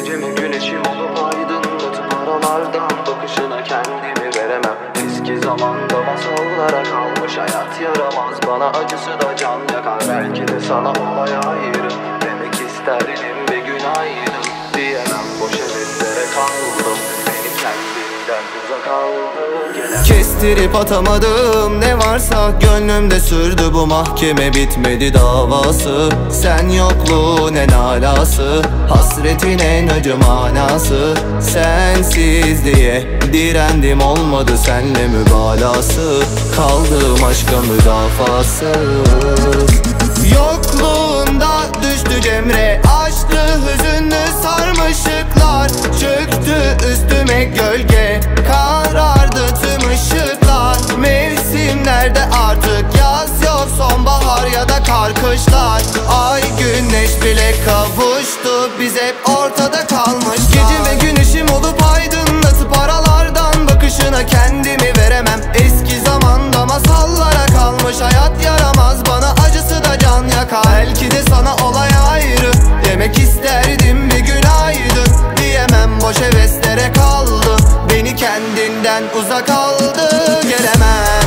Gecemin güneşim olup aydınlatıp aralardan bakışına kendimi veremem. Eski zamanda masallara kalmış hayat yaramaz, bana acısı da can yakar. Belki de sana olay ayrı demek isterdim ve günaydın diyemem. Boş heveslere kaldım, beni kendimden uzak aldı gelemem. Kestirip atamadım ne varsa gönlümde sürdü bu mahkeme, bitmedi davası. Sen yokluğun en alası, hasretin en acı manası. Sensiz diye direndim, olmadı senle mübalası. Kaldım aşka müdafasız. Yokluğunda düştü cemre, açtı hüzünlü sarmışıklar. Çöktü üstüme gölge, karardı tüm ışıklar. Mevsimlerde artık yaz yok, sonbahar ya da kar kışlar. Ay güneş bile kavuştu, biz hep ortada kalmış. Geceme güneşim olup aydınlatıp aralardan bakışına kendimi veremem. Eski zamanda masallara kalmış hayat yaramaz, bana acısı da can yakar. Belki de sana olay ayrı demek isterdim bir günaydın diyemem. Boş heveslere kaldı, beni kendinden uzak aldı gelemem.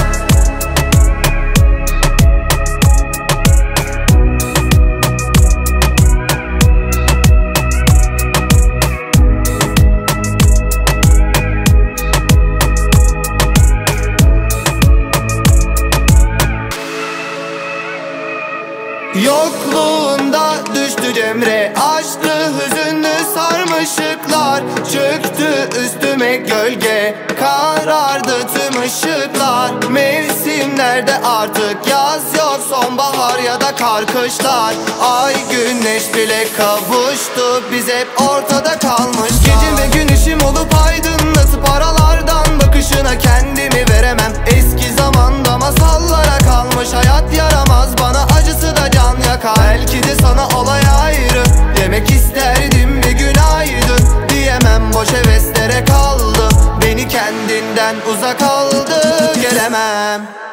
Yokluğunda düştü cemre, açtı hüzünlü sarmışıklar. Çöktü üstüme gölge, karardı tüm ışıklar. Mevsimlerde artık yaz yok, sonbahar ya da kar kışlar. Ay güneş bile kavuştu, biz hep ortada kalmış. Geceme güneşim olup aydınlatıp aralardan bakışına kendimi veremem. Eski zamanda masallara kalmış hayat yaramaz, bana acısı da can yakar. Belki de sana olay ayrı demek isterdim bir günaydın diyemem. Boş heveslere kaldı, beni kendinden uzak aldı gelemem.